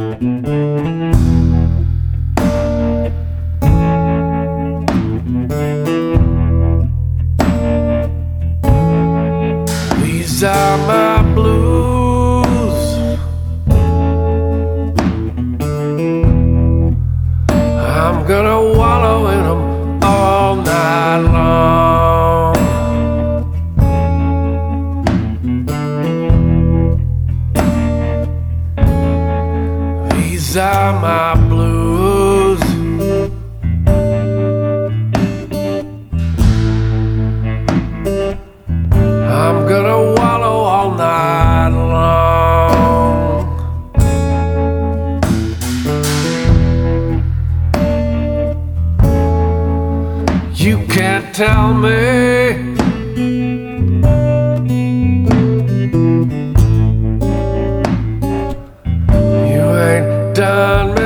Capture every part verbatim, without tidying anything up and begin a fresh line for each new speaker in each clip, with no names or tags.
These are my blues. I'm gonna wallow in them all night long. These are my blues. I'm gonna wallow all night long. You can't tell me you ain't done me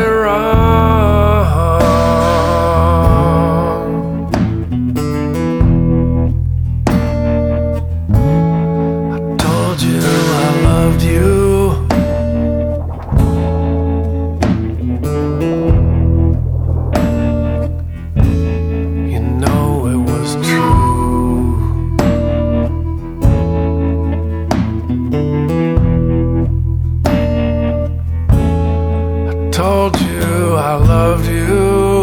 wrong. I told you I loved you. You know it was true. I told you I loved you.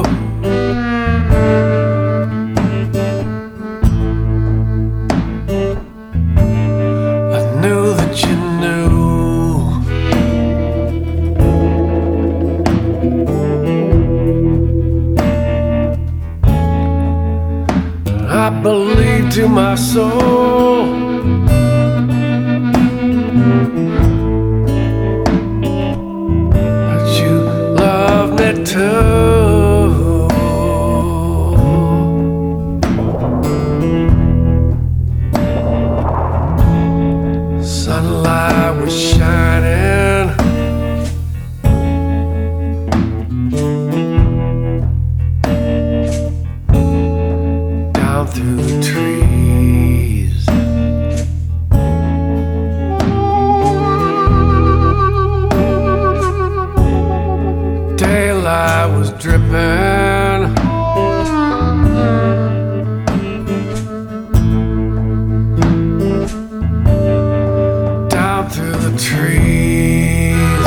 I knew that you knew. I believe to my soul that you love me too. Sunlight was shining, down through the trees. Daylight was dripping, down through the trees.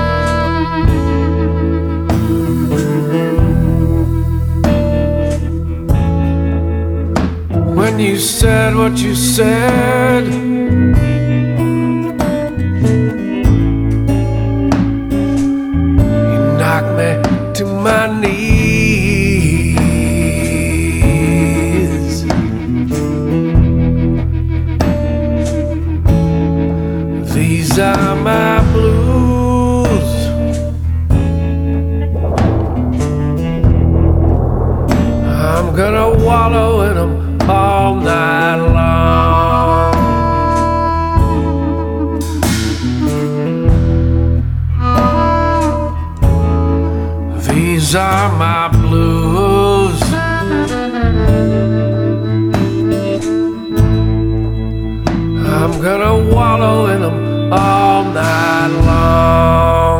When you said what you said, you knocked me to my knees. These are my blues. I'm gonna wallow in them all night long. These are my blues. I'm gonna wallow in them all night long.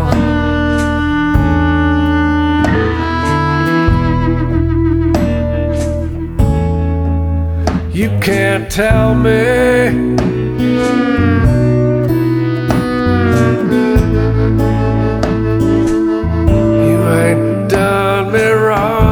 You can't tell me you ain't done me wrong.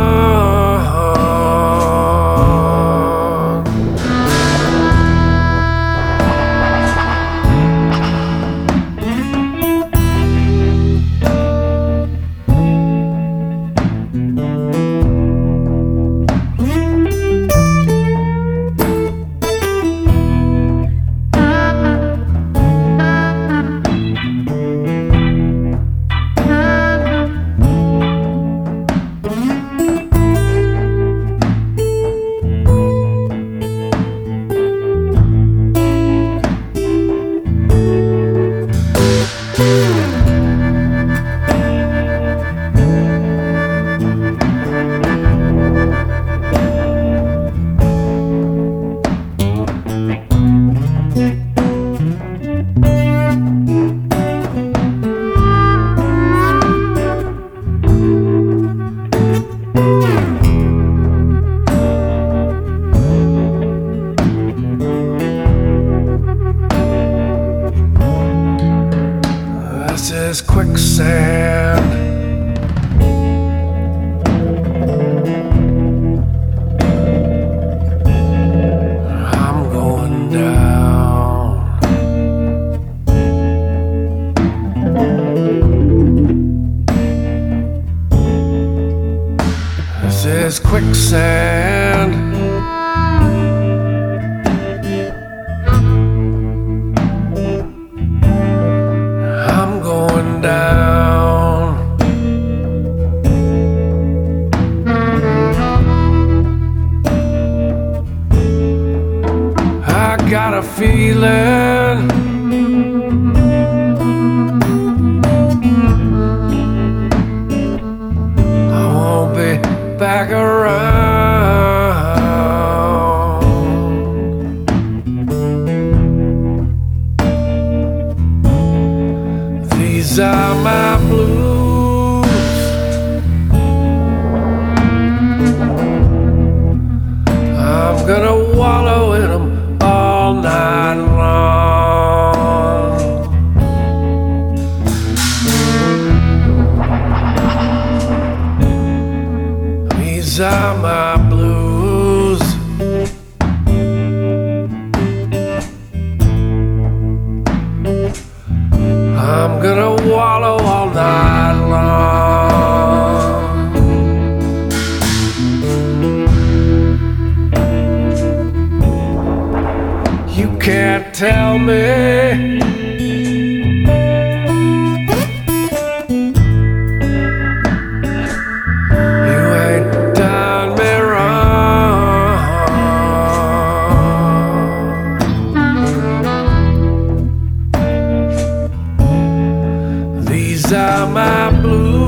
This is quicksand. I'm going down. This is quicksand. Down. I got a feeling I won't be back around. These are my blues. I'm gonna wallow in them all night long. These are my blues. I'm gonna wallow all night long. You can't tell me you ain't done me wrong. These are my blues.